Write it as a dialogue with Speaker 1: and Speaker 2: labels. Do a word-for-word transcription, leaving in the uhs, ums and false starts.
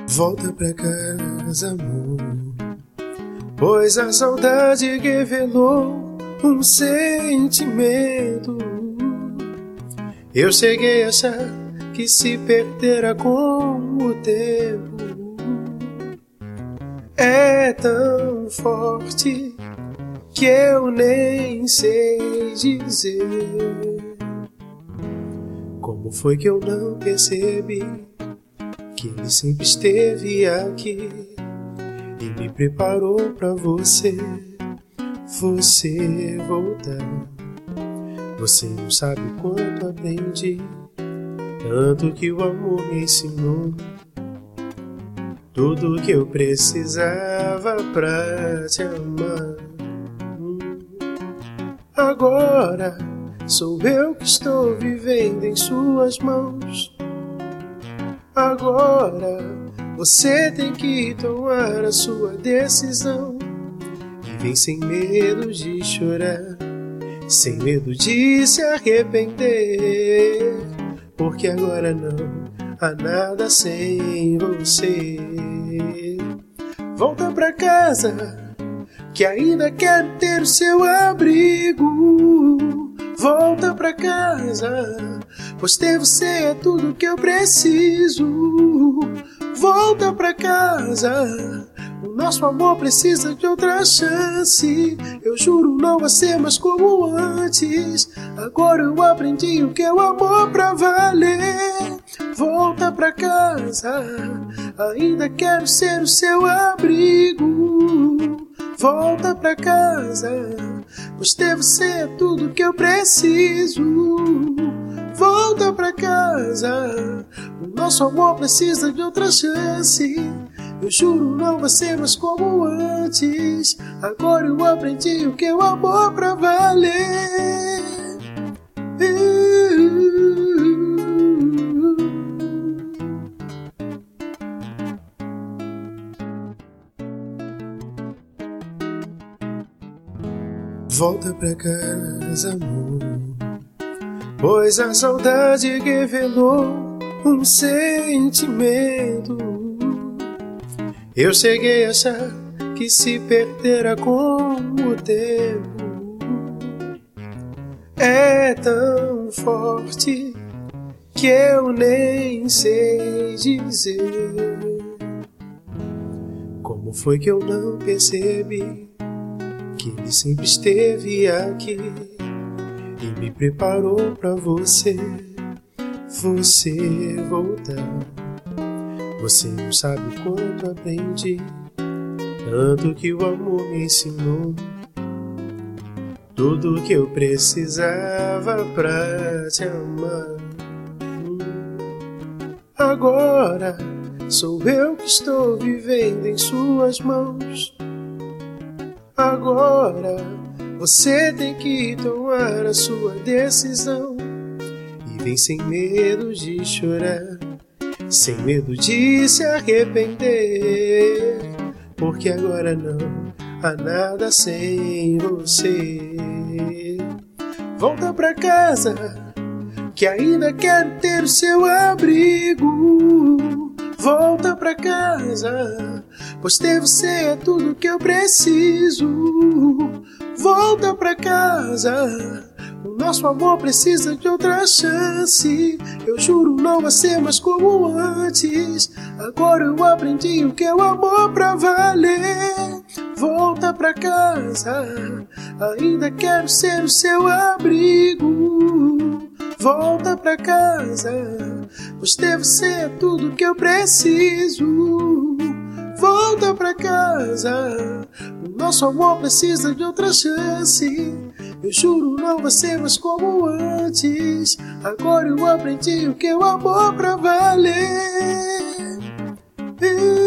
Speaker 1: Volta pra casa, amor, pois a saudade revelou um sentimento. Eu cheguei a achar que se perderá com o tempo. É tão forte que eu nem sei dizer como foi que eu não percebi que ele sempre esteve aqui e me preparou pra você, você voltar. Você não sabe o quanto aprendi, tanto que o amor me ensinou tudo que eu precisava pra te amar. Agora sou eu que estou vivendo em suas mãos. Agora você tem que tomar a sua decisão. E vem sem medo de chorar, sem medo de se arrepender, porque agora não há nada sem você. Volta pra casa, que ainda quero ter o seu abrigo. Volta pra casa, pois ter você é tudo que eu preciso. Volta pra casa, o nosso amor precisa de outra chance. Eu juro não vai ser mais como antes. Agora eu aprendi o que é o amor pra valer. Volta pra casa, ainda quero ser o seu abrigo. Volta pra casa, pois ter você é tudo que eu preciso. Volta pra casa, o nosso amor precisa de outra chance. Eu juro não vai ser mais como antes. Agora eu aprendi o que é o amor pra valer. Volta pra casa, amor, pois a saudade revelou um sentimento. Eu cheguei a achar que se perderá com o tempo. É tão forte que eu nem sei dizer como foi que eu não percebi que ele sempre esteve aqui e me preparou pra você, você voltar. Você não sabe o quanto aprendi, tanto que o amor me ensinou tudo que eu precisava pra te amar. Agora sou eu que estou vivendo em suas mãos. Agora você tem que tomar a sua decisão. E vem sem medo de chorar, sem medo de se arrepender, porque agora não há nada sem você. Volta pra casa, que ainda quero ter o seu abrigo. Volta pra casa, pois ter você é tudo que eu preciso. Volta pra casa, o nosso amor precisa de outra chance. Eu juro não vai ser mais como antes. Agora eu aprendi o que é o amor pra valer. Volta pra casa, ainda quero ser o seu abrigo. Volta pra casa, pois ter você é tudo que eu preciso. Volta pra casa, o nosso amor precisa de outra chance. Eu juro não vai ser mais como antes. Agora eu aprendi o que é o amor pra valer.